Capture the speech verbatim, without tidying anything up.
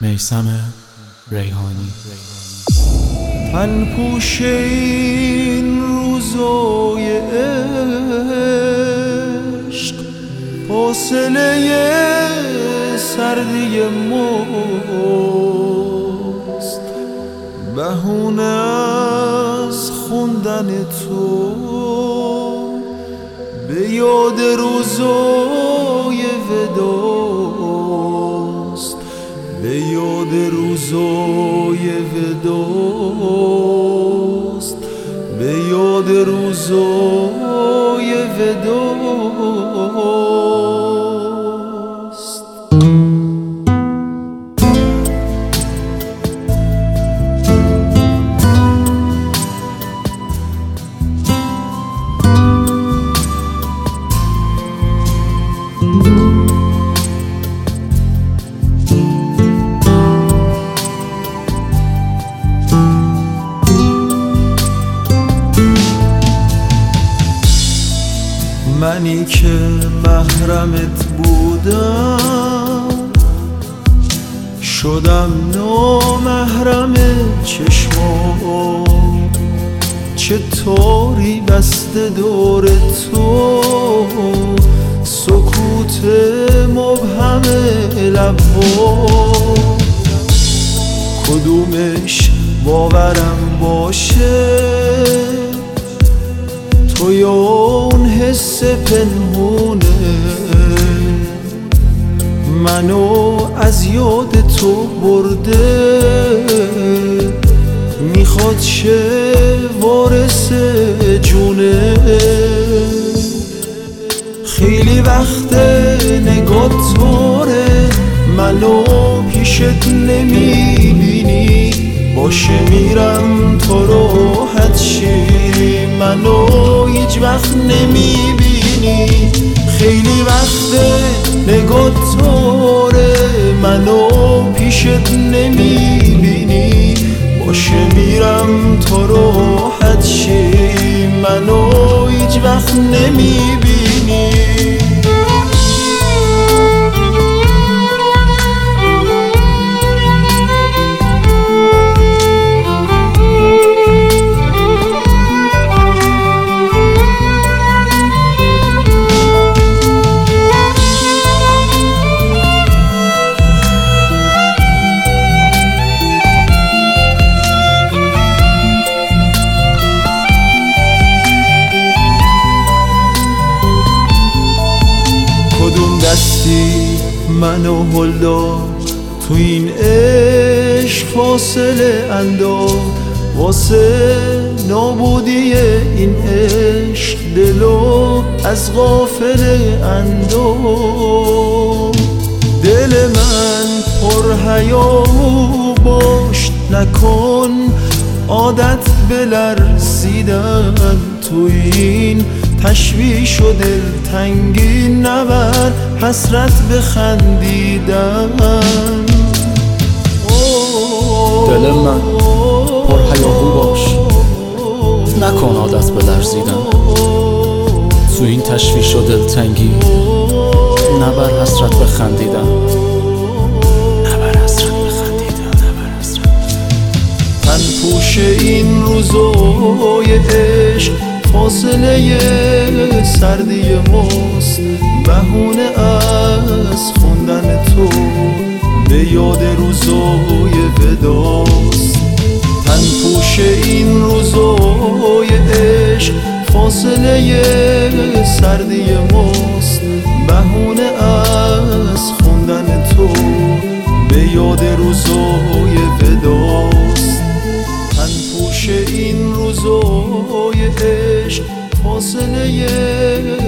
میثم ریحانی. تن پوش این روزای عشق، فاصله سردی ماست، بهونه از خوندن تو به یاد روزای وداست، به یاد روزای وداست، به یاد روزای وداست. منی که محرمت بودم، شدم نامحرم چشمام، چه تاری بسته دور تو، سکوت مبهم لبها، کدومش باورم باشه، تو یا اون حس پنهونه منو از یاد تو برده، میخواد شه وارث جونه. خیلی وقت نگات طوره، منو پیشت نمیبینی، باشه میرم تو راحت شی، منو هیچ وقت نمیبینی. خیلی وقت نگات طوره، منو پیشت نمیبینی، باشه میرم تو راحت شی، منو هیچ وقت نمیبینی. دستی منو هل داد تو این عشق، فاصله انداخت واسه نابودی این عشق، دلو از غافله انداخت. دل من پر هیاهو باش، نکن عادت بلرزیدن تو این تشویش و دلتنگی، نبر حسرت بخندیدن. دل من پر هیاهو باش، نکن عادت بلرزیدن تو این تشویش و دلتنگی، نبر حسرت بخندیدن، نبر حسرت بخندیدن، نبر حسرت. تن پوش این روزای عشق، فاصله سردی ماست، بهونه از خوندن تو به یاد روزای وداست. تن پوش این روزای عشق، فاصله سردی ماست، بهونه از خوندن تو به یاد روزای وداست. تن پوش این روزای عشق، فاصله